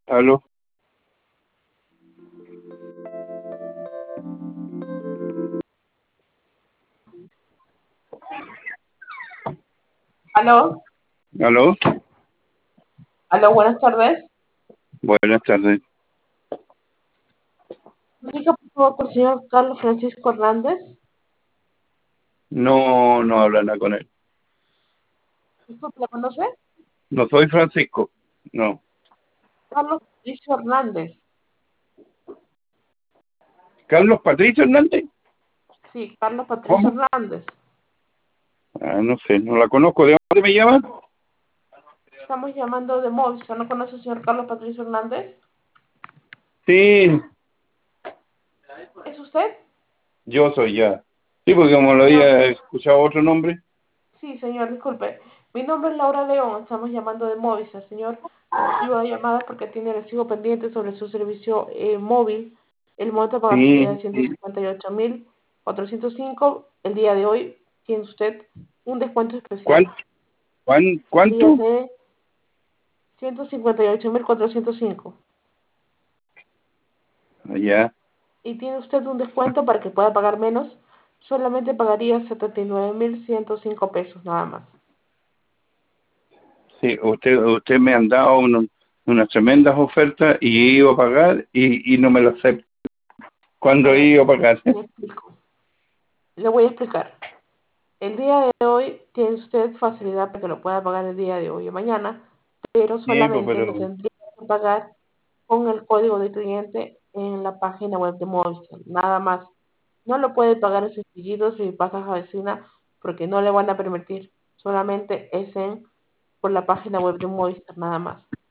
Aló, Aló, aló, aló, buenas tardes. buenas tardes. Diga por favor con el señor Carlos Francisco Hernández. No, no habla nada con él. Disculpe, ¿la conoce? No soy Francisco. No. Carlos Patricio Hernández. ¿Carlos Patricio Hernández? Sí, Carlos Patricio ¿Cómo? Hernández. Ah, no sé, no la conozco. ¿De dónde me llaman? Estamos llamando de Movistar. ¿No conoce al señor Carlos Patricio Hernández? Sí, ¿Es usted? yo soy ya. Sí, porque como lo Señor, había escuchado otro nombre. sí, señor, disculpe. Mi nombre es Laura León. Estamos llamando de Movistar, señor. El motivo de la llamada es porque tiene recibo pendiente sobre su servicio móvil. El monto a pagar sería de Sí. 158.405. El día de hoy tiene usted un descuento especial. ¿Cuánto? Sería ¿Cuánto? de 158.405. Allá. Y tiene usted un descuento para que pueda pagar menos. Solamente pagaría 79.105 pesos nada más. Sí, usted me han dado unas tremendas ofertas y he ido a pagar y no me lo acepto. A ¿Cuándo he ver, ido a pagar? le explico. Le voy a explicar. El día de hoy tiene usted facilidad para que lo pueda pagar el día de hoy o mañana, pero Sí, pues, solamente lo pero tendría que pagar con el código de cliente en la página web de Movistar. Nada más. No lo puede pagar en sus seguidos y pasas a vecina porque no le van a permitir. Solamente es por la página web de Movistar, nada más.